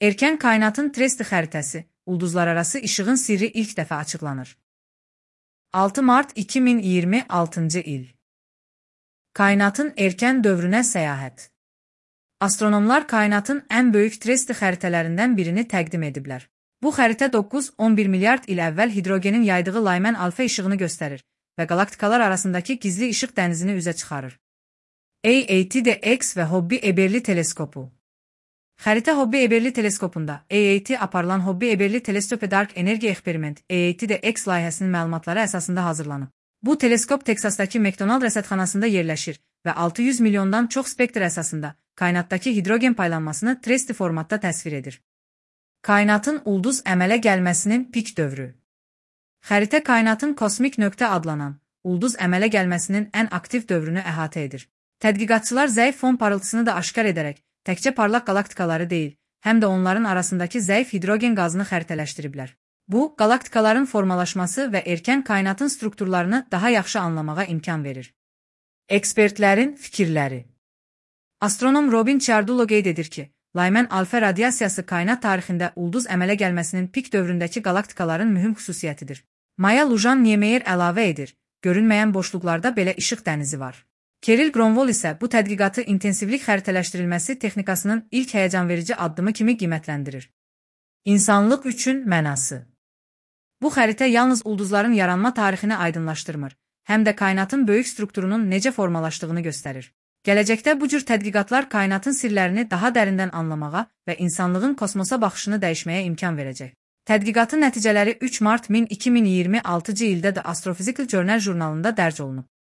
Erkən kainatın Tresti xəritəsi, ulduzlararası işığın sirri ilk dəfə açıqlanır. 6 mart 2026-cı il. Kainatın erkən dövrünə səyahət. Astronomlar kainatın ən böyük Tresti xəritələrindən birini təqdim ediblər. Bu xəritə 9-11 milyard il əvvəl hidrogenin yaydığı Lyman alfa işığını göstərir və qalaktikalar arasındakı gizli işıq dənizini üzə çıxarır. AAT-DX və Hobby-Eberli teleskopu. Xəritə Hobby-Eberli teleskopunda AAT aparılan Hobby-Eberli Telescope Dark Energy Experiment AAT-DX layihəsinin məlumatları əsasında hazırlanıb. Bu teleskop Teksasdakı McDonald rəsədxanasında yerləşir və 600 milyondan çox spektr əsasında kainatdakı hidrogen paylanmasını Tresti formatda təsvir edir. Kainatın ulduz əmələ gəlməsinin pik dövrü. Xəritə kainatın kosmik nöqtə adlanan, ulduz əmələ gəlməsinin ən aktiv dövrünü əhatə edir. Tədqiqatçılar zəif fon parıltısını da aşkar edərək, təkcə parlaq qalaktikaları deyil, həm də onların arasındakı zəif hidrogen qazını xəritələşdiriblər. Bu, qalaktikaların formalaşması və erkən kainatın strukturlarını daha yaxşı anlamağa imkan verir. Ekspertlərin fikirləri. Astronom Robin Ciardullo qeyd edir ki, Lyman alfa radiasiyası kainat tarixində ulduz əmələ gəlməsinin pik dövründəki qalaktikaların mühüm xüsusiyyətidir. Maya Lujan Niemeyer əlavə edir, görünməyən boşluqlarda belə işıq dənizi var. Kirill Gronvol isə bu tədqiqatı intensivlik xəritələşdirilməsi texnikasının ilk həyəcanverici addımı kimi qiymətləndirir. İnsanlıq üçün mənası. Bu xəritə yalnız ulduzların yaranma tarixini aydınlaşdırmır, həm də kainatın böyük strukturunun necə formalaşdığını göstərir. Gələcəkdə bu cür tədqiqatlar kainatın sirlərini daha dərindən anlamağa və insanlığın kosmosa baxışını dəyişməyə imkan verəcək. Tədqiqatın nəticələri 3 mart 2026-cı ildə The Astrophysical Journal jurnalında dərc olunub.